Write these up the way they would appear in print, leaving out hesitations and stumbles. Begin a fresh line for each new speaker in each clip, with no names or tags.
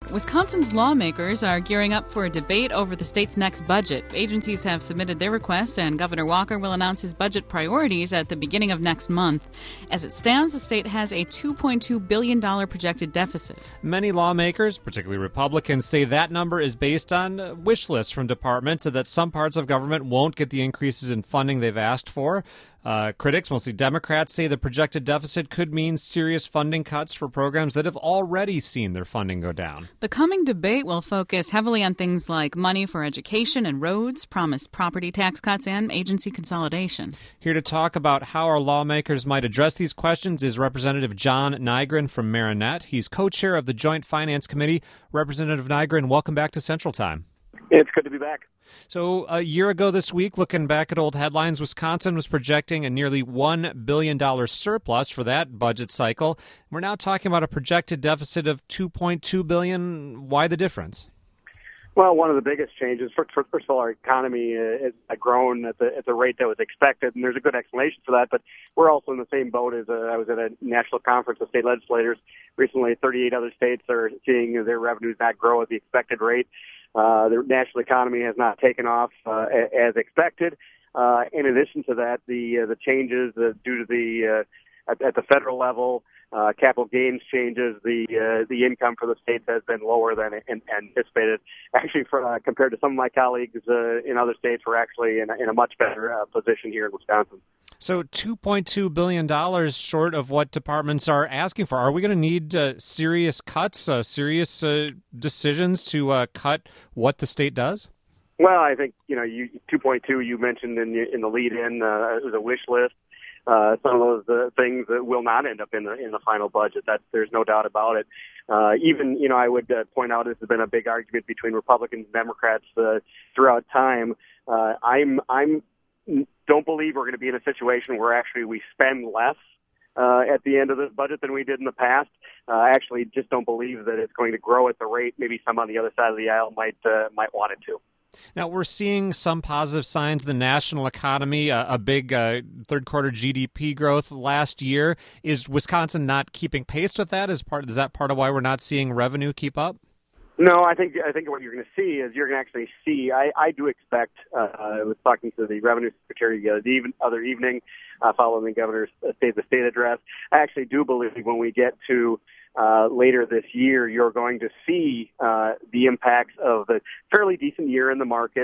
Wisconsin's lawmakers are gearing up for a debate over the state's next budget. Agencies have submitted their requests, and Governor Walker will announce his budget priorities at the beginning of next month. As it stands, the state has a $2.2 billion projected deficit.
Many lawmakers, particularly Republicans, say that number is based on wish lists from departments and that some parts of government won't get the increases in funding they've asked for. Critics, mostly Democrats, say the projected deficit could mean serious funding cuts for programs that have already seen their funding go down.
The coming debate will focus heavily on things like money for education and roads, promised property tax cuts, and agency consolidation.
Here to talk about how our lawmakers might address these questions is Representative John Nygren from Marinette. He's co-chair of the Joint Finance Committee. Representative Nygren, welcome back to Central Time.
It's good to be back.
So a year ago this week, looking back at old headlines, Wisconsin was projecting a nearly $1 billion surplus for that budget cycle. We're now talking about a projected deficit of $2.2 billion. Why the difference?
Well, one of the biggest changes, first of all, our economy has grown at the rate that was expected, and there's a good explanation for that, but we're also in the same boat as I was at a national conference of state legislators recently. 38 other states are seeing their revenues not grow at the expected rate. The national economy has not taken off as expected. In addition to that, the changes due to the at the federal level, capital gains changes, the income for the states has been lower than anticipated. Actually, compared to some of my colleagues in other states, we're actually in a much better position here in Wisconsin.
So $2.2 billion short of what departments are asking for. Are we going to need serious cuts, serious decisions to cut what the state does?
Well, I think, 2.2 you mentioned in the lead-in, it was a wish list. Some of those things that will not end up in the final budget. There's no doubt about it. I would point out this has been a big argument between Republicans and Democrats throughout time. I'm don't believe we're going to be in a situation where actually we spend less at the end of this budget than we did in the past. I actually just don't believe that it's going to grow at the rate maybe some on the other side of the aisle might want it to.
Now, we're seeing some positive signs in the national economy, a big third quarter GDP growth last year. Is Wisconsin not keeping pace with that? Is that part of why we're not seeing revenue keep up?
No, I think what you're going to see is you're going to actually see. I do expect. I was talking to the Revenue Secretary the other evening, following the governor's State of the State address. I actually do believe when we get to later this year, you're going to see the impacts of the fairly decent year in the market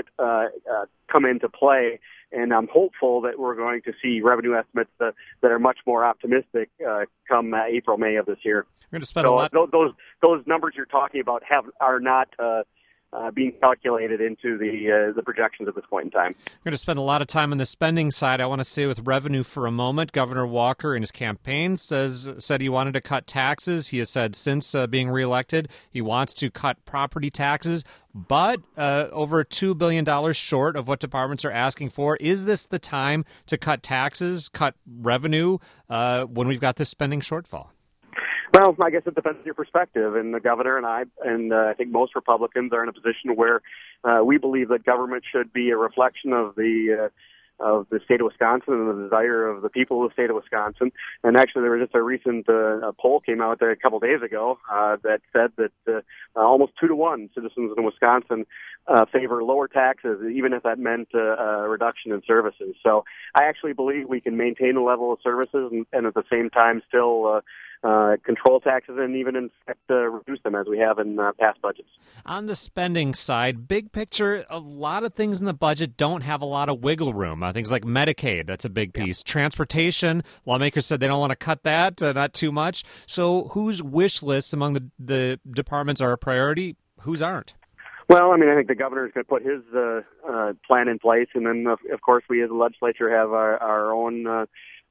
come into play. And I'm hopeful that we're going to see revenue estimates that are much more optimistic come April, May of this year.
We're going to spend a lot.
Those numbers you're talking about are not being calculated into the projections at this point in time.
We're going to spend a lot of time on the spending side. I want to stay with revenue for a moment. Governor Walker, in his campaign, said he wanted to cut taxes. He has said since being reelected, he wants to cut property taxes, but over $2 billion short of what departments are asking for. Is this the time to cut taxes, cut revenue, when we've got this spending shortfall?
Well, I guess it depends on your perspective. And the governor and I think most Republicans are in a position where we believe that government should be a reflection of the state of Wisconsin and the desire of the people of the state of Wisconsin. And actually, there was just a recent poll came out a couple days ago that said that almost 2-to-1 citizens in Wisconsin favor lower taxes, even if that meant a reduction in services. So I actually believe we can maintain the level of services and at the same time still control taxes and even, in fact, reduce them as we have in past budgets.
On the spending side, big picture, a lot of things in the budget don't have a lot of wiggle room. Things like Medicaid, that's a big piece. Yeah. Transportation, lawmakers said they don't want to cut that, not too much. So whose wish lists among the departments are a priority? Whose aren't?
Well, I think the governor is going to put his plan in place, and then, of course, we as a legislature have our own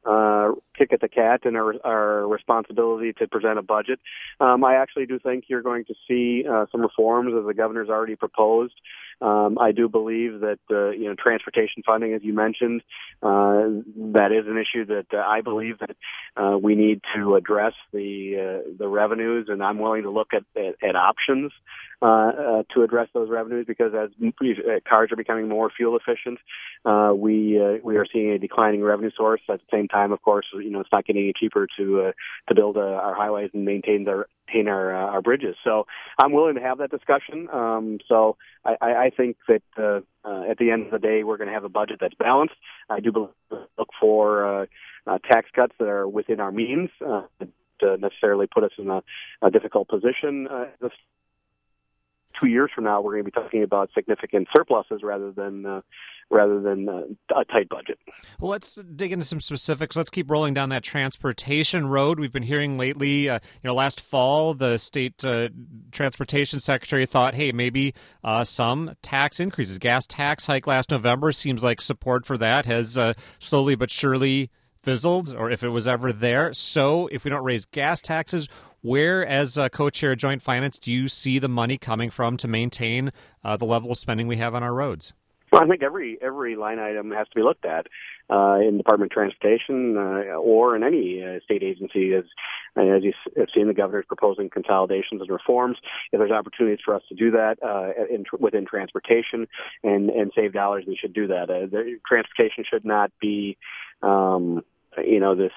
kick at the cat and our responsibility to present a budget. I actually do think you're going to see some reforms as the governor's already proposed. I do believe that transportation funding, as you mentioned, that is an issue that I believe that we need to address the revenues, and I'm willing to look at options. to address those revenues, because as cars are becoming more fuel efficient, we are seeing a declining revenue source. At the same time, of course, it's not getting any cheaper to build our highways and maintain our bridges. So I'm willing to have that discussion. So I think that at the end of the day, we're going to have a budget that's balanced. I do look for tax cuts that are within our means to necessarily put us in a difficult position. 2 years from now, we're going to be talking about significant surpluses rather than a tight budget.
Well, let's dig into some specifics. Let's keep rolling down that transportation road. We've been hearing lately, last fall, the state transportation secretary thought, hey, maybe some tax increases. Gas tax hike last November seems like support for that has slowly but surely fizzled, or if it was ever there. So if we don't raise gas taxes, where, as co-chair of Joint Finance, do you see the money coming from to maintain the level of spending we have on our roads?
Well, I think every line item has to be looked at in Department of Transportation or in any state agency. As you have seen, the governor is proposing consolidations and reforms. If there's opportunities for us to do that within transportation and save dollars, we should do that. The transportation should not be this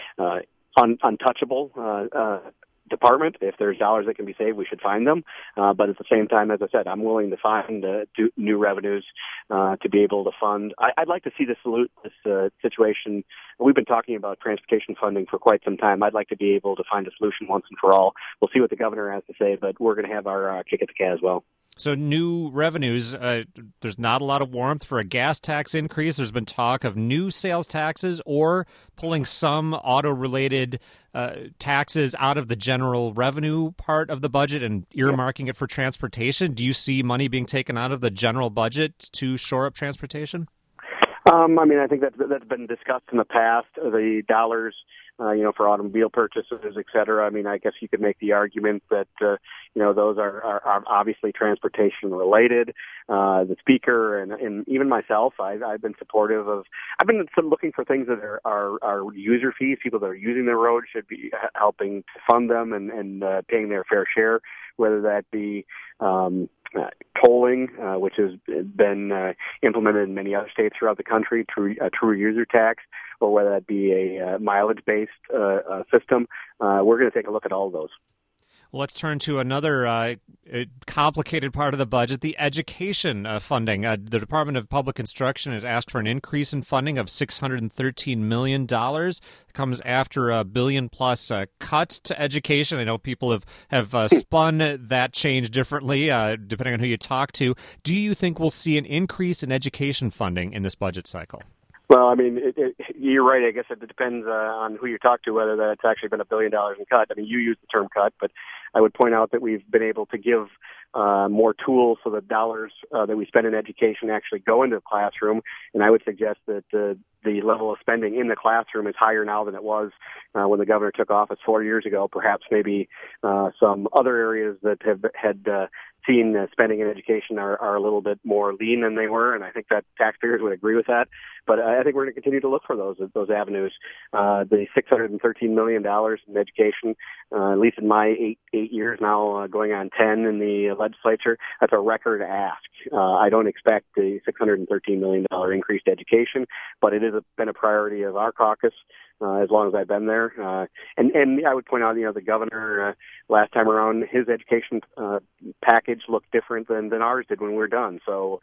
untouchable department. If there's dollars that can be saved, we should find them. But at the same time, as I said, I'm willing to find new revenues to be able to fund. I'd like to see this situation. We've been talking about transportation funding for quite some time. I'd like to be able to find a solution once and for all. We'll see what the governor has to say, but we're going to have our kick at the can as well.
So new revenues, there's not a lot of warmth for a gas tax increase. There's been talk of new sales taxes or pulling some auto-related taxes out of the general revenue part of the budget and earmarking it for transportation. Do you see money being taken out of the general budget to shore up transportation?
I think that's been discussed in the past. The dollars, for automobile purchases, et cetera. I guess you could make the argument that, those are obviously transportation related. The speaker and even myself, I've been supportive of, I've been looking for things that are user fees. People that are using the road should be helping to fund them and paying their fair share, whether that be tolling, which has been implemented in many other states throughout the country, a true user tax, or whether that be a mileage-based system. We're going to take a look at all of those.
Well, let's turn to another complicated part of the budget, the education funding. The Department of Public Instruction has asked for an increase in funding of $613 million. It comes after a billion-plus cut to education. I know people have spun that change differently, depending on who you talk to. Do you think we'll see an increase in education funding in this budget cycle?
Well, you're right. I guess it depends on who you talk to, whether that's actually been $1 billion in cut. You use the term cut, but I would point out that we've been able to give more tools so that dollars that we spend in education actually go into the classroom. And I would suggest that the level of spending in the classroom is higher now than it was when the governor took office 4 years ago. Perhaps maybe some other areas that had seen spending in education are a little bit more lean than they were, and I think that taxpayers would agree with that. But I think we're going to continue to look for those avenues. The $613 million in education, at least in my eight years now, going on 10 in the legislature, that's a record ask. I don't expect the $613 million increase to education, but it has been a priority of our caucus as long as I've been there. And I would point out, the governor last time around, his education package looked different than ours did when we were done. So,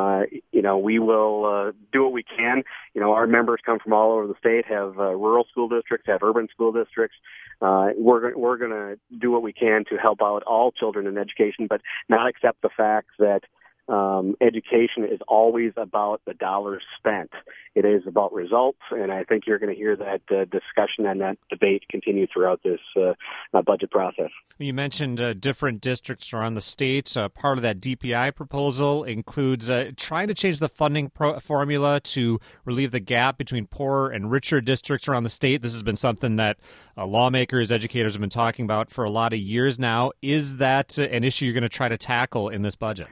we will do what we can. Our members come from all over the state, have rural school districts, have urban school districts. We're going to do what we can to help out all children in education, but not accept the fact that education is always about the dollars spent. It is about results, and I think you're going to hear that discussion and that debate continue throughout this budget process.
You mentioned different districts around the state. Part of that DPI proposal includes trying to change the funding formula to relieve the gap between poorer and richer districts around the state. This has been something that lawmakers, educators have been talking about for a lot of years now. Is that an issue you're going to try to tackle in this budget?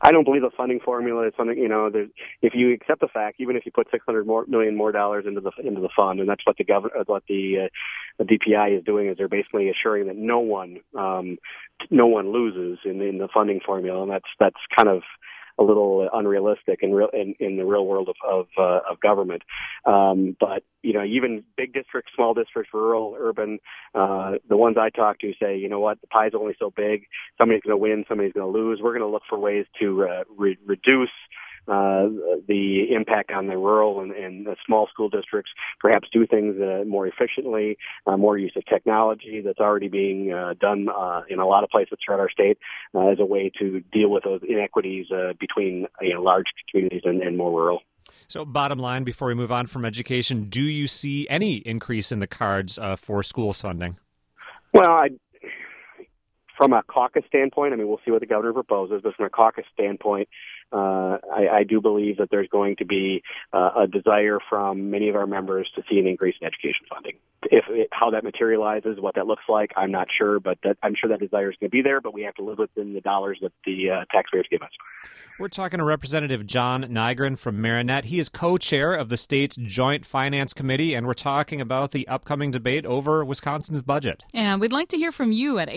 I don't believe the funding formula is something, if you accept the fact, even if you put $600 million more into the fund, and that's what the DPI is doing, is they're basically assuring that no one loses in the funding formula, and that's kind of a little unrealistic in the real world of government. But even big districts, small districts, rural, urban, the ones I talk to say, you know what, the pie's only so big. Somebody's going to win, somebody's going to lose. We're going to look for ways to reduce the impact on the rural and the small school districts, perhaps do things more efficiently, more use of technology that's already being done in a lot of places throughout our state as a way to deal with those inequities between large communities and more rural.
So bottom line, before we move on from education, do you see any increase in the cards for schools funding?
Well, from a caucus standpoint, we'll see what the governor proposes, but from a caucus standpoint, I do believe that there's going to be a desire from many of our members to see an increase in education funding. How that materializes, what that looks like, I'm not sure, but I'm sure that desire is going to be there, but we have to live within the dollars that the taxpayers give us.
We're talking to Representative John Nygren from Marinette. He is co-chair of the state's Joint Finance Committee, and we're talking about the upcoming debate over Wisconsin's budget.
And we'd like to hear from you at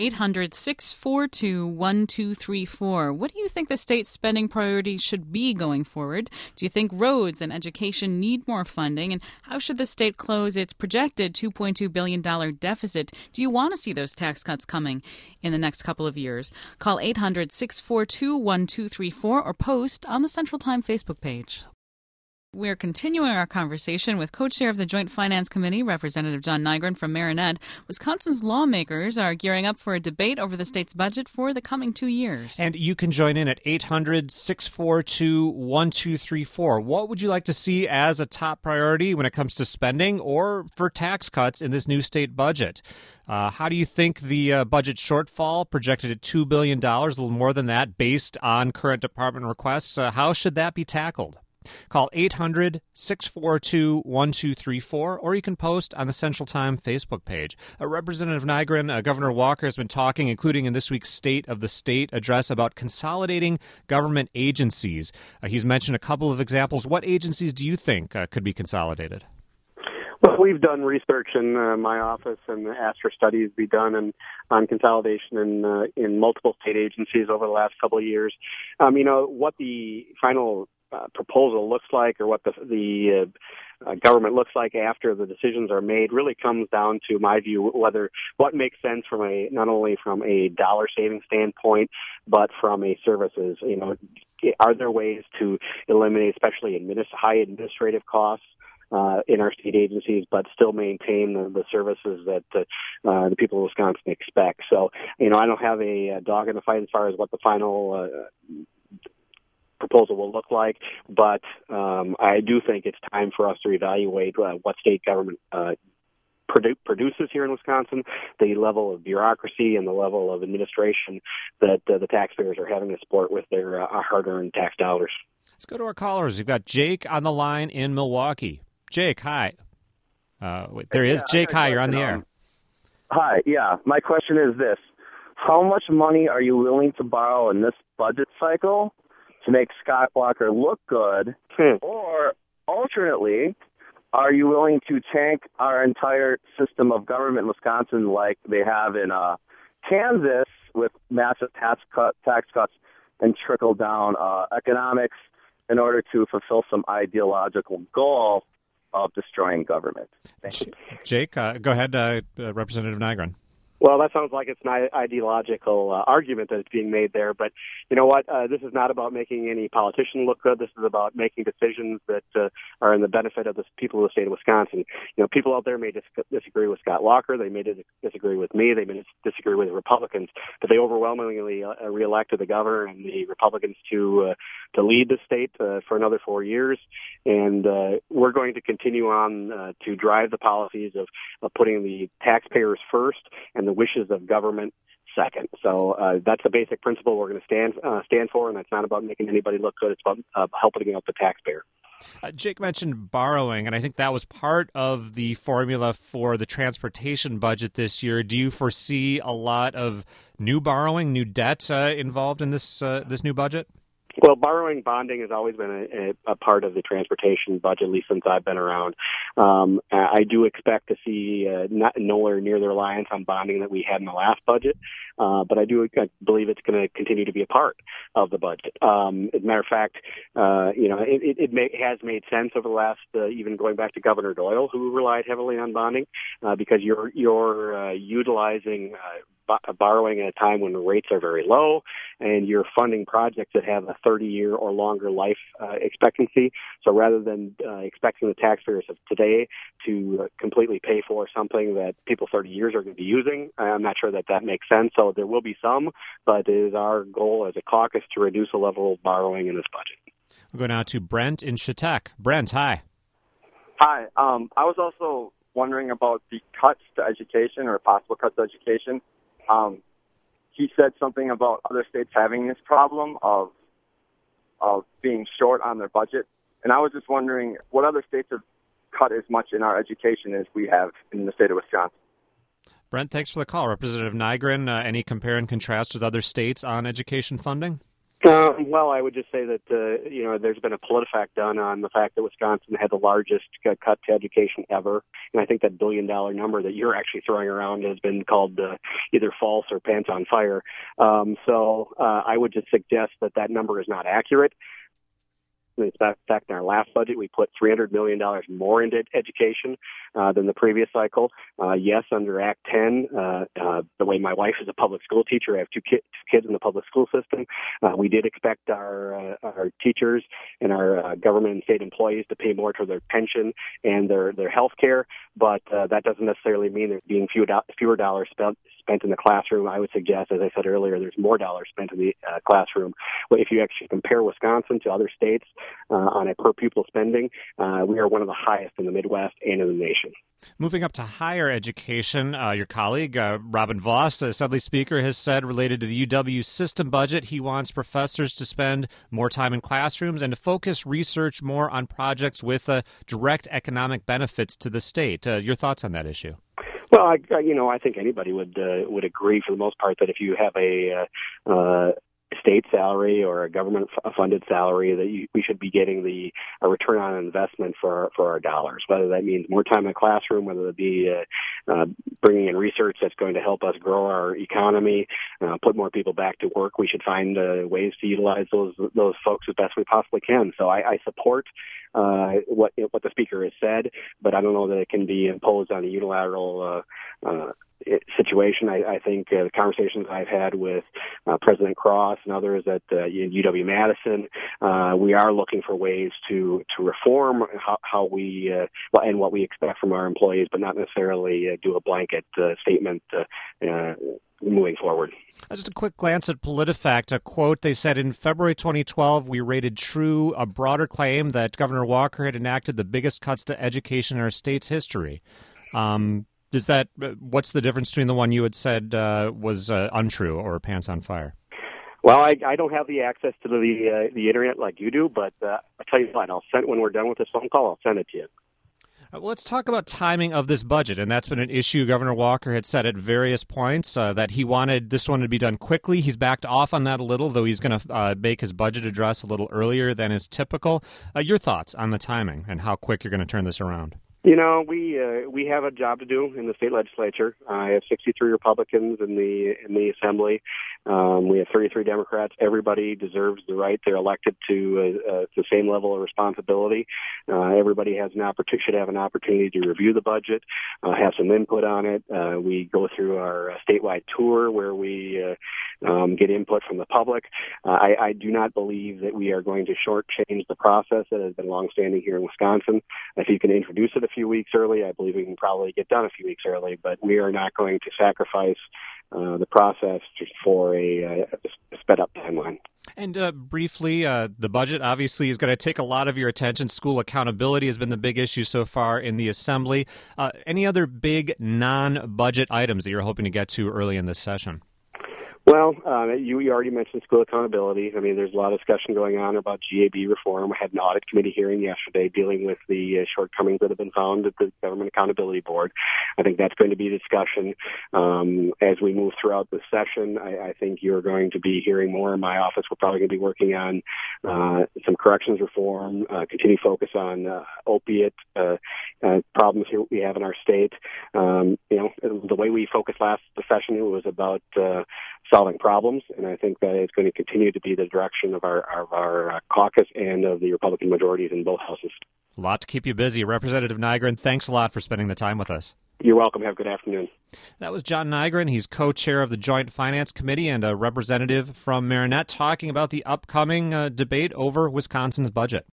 800-642-1234. What do you think the state's spending priorities should be going forward? Do you think roads and education need more funding? And how should the state close its projected $2.2 billion deficit? Do you want to see those tax cuts coming in the next couple of years? Call 800-642-1234 or post on the Central Time Facebook page. We're continuing our conversation with co-chair of the Joint Finance Committee, Representative John Nygren from Marinette. Wisconsin's lawmakers are gearing up for a debate over the state's budget for the coming 2 years.
And you can join in at 800-642-1234. What would you like to see as a top priority when it comes to spending or for tax cuts in this new state budget? How do you think the budget shortfall, projected at $2 billion, a little more than that, based on current department requests, how should that be tackled? Call 800-642-1234, or you can post on the Central Time Facebook page. Representative Nygren, Governor Walker has been talking, including in this week's State of the State address, about consolidating government agencies. He's mentioned a couple of examples. What agencies do you think could be consolidated?
Well, we've done research in my office and asked for studies be done on consolidation in multiple state agencies over the last couple of years. What the final proposal looks like, or what the government looks like after the decisions are made, really comes down to, my view, what makes sense not only from a dollar saving standpoint, but from a services. Are there ways to eliminate, especially high administrative costs in our state agencies, but still maintain the services that the people of Wisconsin expect? So, I don't have a dog in the fight as far as what the final proposal will look like, but I do think it's time for us to evaluate what state government produces here in Wisconsin, the level of bureaucracy and the level of administration that the taxpayers are having to support with their hard-earned tax dollars.
Let's go to our callers. We've got Jake on the line in Milwaukee. Jake, hi. There is Jake. Hi, you're on the air.
Hi, yeah. My question is this. How much money are you willing to borrow in this budget cycle to make Scott Walker look good? Or, alternately, are you willing to tank our entire system of government in Wisconsin like they have in Kansas with massive tax cuts and trickle-down economics in order to fulfill some ideological goal of destroying government? Thank you.
Jake, go ahead, Representative Nygren.
Well, that sounds like it's an ideological argument that is being made there. But you know what? This is not about making any politician look good. This is about making decisions that are in the benefit of the people of the state of Wisconsin. People out there may disagree with Scott Walker. They may disagree with me. They may disagree with the Republicans. But they overwhelmingly reelected the governor and the Republicans to lead the state for another 4 years. And we're going to continue on to drive the policies of putting the taxpayers first and the wishes of government second. So that's the basic principle we're going to stand for, and that's not about making anybody look good. It's about helping out the taxpayer.
Jake mentioned borrowing, and I think that was part of the formula for the transportation budget this year. Do you foresee a lot of new borrowing, new debt involved in this new budget?
Well, borrowing bonding has always been a part of the transportation budget, at least since I've been around. I do expect to see nowhere near the reliance on bonding that we had in the last budget, but I believe it's going to continue to be a part of the budget. As a matter of fact, it has made sense over the last, even going back to Governor Doyle, who relied heavily on bonding, because you're utilizing borrowing at a time when the rates are very low, and you're funding projects that have a 30-year or longer life expectancy. So rather than expecting the taxpayers of today to completely pay for something that people 30 years are going to be using, I'm not sure that makes sense. So there will be some, but it is our goal as a caucus to reduce the level of borrowing in this budget.
We'll go now to Brent in Chautauqua. Brent, hi.
Hi. I was also wondering about the cuts to education, or possible cuts to education. He said something about other states having this problem of being short on their budget. And I was just wondering what other states have cut as much in our education as we have in the state of Wisconsin.
Brent, thanks for the call. Representative Nygren, any compare and contrast with other states on education funding?
Well, I would just say that, there's been a PolitiFact done on the fact that Wisconsin had the largest cut to education ever. And I think that $1 billion number that you're actually throwing around has been called either false or pants on fire. So I would just suggest that number is not accurate. In fact, in our last budget, we put $300 million more into education than the previous cycle. Yes, under Act 10, the way my wife is a public school teacher, I have two kids in the public school system. We did expect our teachers and our government and state employees to pay more toward their pension and their health care, but that doesn't necessarily mean there's being fewer dollars spent in the classroom. I would suggest, as I said earlier, there's more dollars spent in the classroom. But if you actually compare Wisconsin to other states on a per-pupil spending, we are one of the highest in the Midwest and in the nation.
Moving up to higher education, your colleague, Robin Vos, the Assembly Speaker, has said related to the UW system budget, he wants professors to spend more time in classrooms and to focus research more on projects with direct economic benefits to the state. Your thoughts on that issue?
Well, I think anybody would agree for the most part that if you have a state salary or a government-funded salary, that we should be getting a return on investment for our dollars, whether that means more time in the classroom, whether it be bringing in research that's going to help us grow our economy, put more people back to work. We should find ways to utilize those folks as best we possibly can. So I support what the Speaker has said, but I don't know that it can be imposed on a unilateral situation. I think the conversations I've had with President Cross and others at UW-Madison, we are looking for ways to reform how we and what we expect from our employees, but not necessarily do a blanket statement moving forward.
Just a quick glance at PolitiFact, a quote, they said, in February 2012, we rated true a broader claim that Governor Walker had enacted the biggest cuts to education in our state's history. What's the difference between the one you had said was untrue or pants on fire?
Well, I don't have the access to the internet like you do, but I'll tell you what, when we're done with this phone call, I'll send it to you.
Well, let's talk about timing of this budget, and that's been an issue Governor Walker had said at various points that he wanted this one to be done quickly. He's backed off on that a little, though he's going to make his budget address a little earlier than is typical. Your thoughts on the timing and how quick you're going to turn this around?
We have a job to do in the state legislature. I have 63 Republicans in the Assembly. We have 33 Democrats. Everybody deserves the right. They're elected to the same level of responsibility. Everybody should have an opportunity to review the budget, have some input on it. We go through our statewide tour where we get input from the public. I do not believe that we are going to shortchange the process that has been longstanding here in Wisconsin. If you can introduce it a few weeks early, I believe we can probably get done a few weeks early, but we are not going to sacrifice the process for a sped-up timeline.
And briefly, the budget obviously is going to take a lot of your attention. School accountability has been the big issue so far in the Assembly. Any other big non-budget items that you're hoping to get to early in this session?
Well, you already mentioned school accountability. I mean, there's a lot of discussion going on about GAB reform. I had an audit committee hearing yesterday dealing with the shortcomings that have been found at the Government Accountability Board. I think that's going to be a discussion as we move throughout the session. I think you're going to be hearing more in my office. We're probably going to be working on some corrections reform, continue focus on opiate problems here we have in our state. The way we focused last session was about solving problems, and I think that is going to continue to be the direction of our caucus and of the Republican majorities in both houses.
A lot to keep you busy. Representative Nygren, thanks a lot for spending the time with us.
You're welcome. Have a good afternoon.
That was John Nygren. He's co-chair of the Joint Finance Committee and a representative from Marinette talking about the upcoming debate over Wisconsin's budget.